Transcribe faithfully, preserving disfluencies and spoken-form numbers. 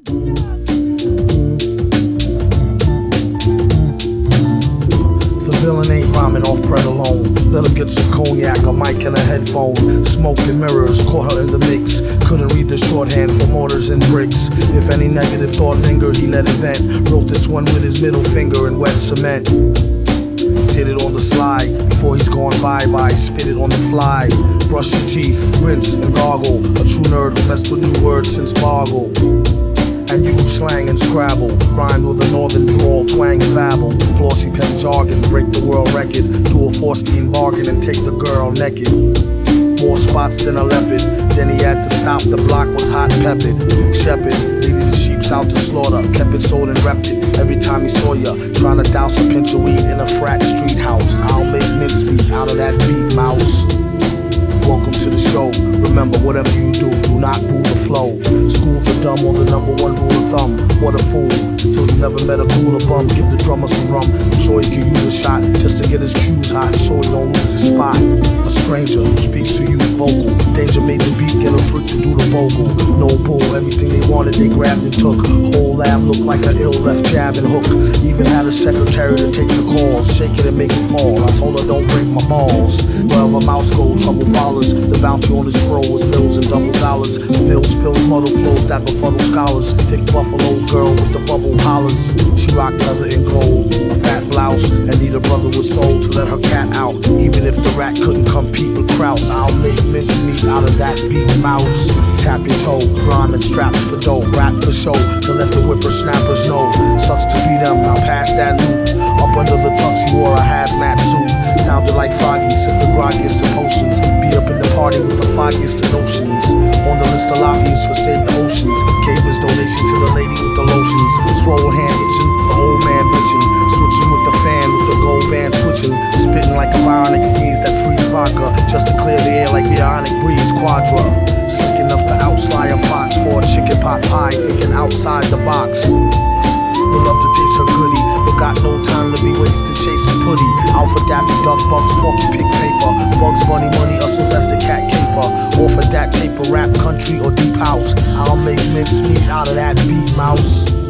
The villain ain't rhyming off bread alone. Let her get some cognac, a mic and a headphone. Smoke and mirrors, caught her in the mix. Couldn't read the shorthand for mortars and bricks. If any negative thought lingered, he let it vent. Wrote this one with his middle finger in wet cement. Did it on the slide, before he's gone bye-bye. Spit it on the fly. Brush your teeth, rinse and gargle. A true nerd who messed with new words since Boggle. And use slang and Scrabble. Rhyme with a northern drawl, twang and babble. Flossy pen jargon, break the world record. Do a Forstein bargain and take the girl naked. More spots than a leopard. Then he had to stop, the block was hot peppered. Shepherd, leading the sheeps out to slaughter. Kept it sold and repped it every time he saw ya. Trying to douse a pinch of weed in a frat street house. I'll make mincemeat out of that beat, mouse. Welcome to the show. Remember, whatever you do, do not boo the flow. School the dumb on the number one rule of thumb. What a fool. Still you never met a cooler bum. Give the drummer some rum. I'm sure he could use a shot just to get his cues hot, so he don't lose his spot. A stranger who speaks to you vocal. Danger made the beat get a freak to do the vocal. No bull, everything they wanted they grabbed and took. Whole lab looked like an ill left jab and hook. Even had a secretary to take the calls. Shake it and make it fall. I told her don't break my balls. Wherever mouse go, trouble follows. The bounty on his fro was bills and double dollars. Phil spills muddle flows that befuddle scholars. Thick buffalo girl with the bubble hollers. She rocked leather and gold, a fat blouse, and neither brother was sold to let her cat out. Even if the rat couldn't compete with Kraus, I'll make mincemeat out of that beat, mouse. Tap your toe, rhyme and strap for dough. Rap for show to let the whippersnappers know. Sucks to be them, now pass that loop. Up under the tux he wore a hazmat suit. Sounded like Froggy, sipped the groggiest of potions. Be up in the party with the foggiest of notions. On the list of lobbyists for Save the Oceans. Gave his donation to the lady with the lotions. Swole hand itching, the old man bitching. Switching with the fan with the gold band twitching. Spitting like a bionic sneeze that frees vodka. Just to clear the air like the ionic breeze. Quadra. Slick enough to outslide a fox for a chicken pot pie. Thinking outside the box. Would love to taste her goodie, but got no time to be wasted chasing putty. Alpha Daffy Duck Bucks, Porky Pig Paper, Bugs Bunny Money, a Sylvester Cat Caper. Off of that taper, rap, country, or deep house. I'll make mincemeat out of that beat, mouse.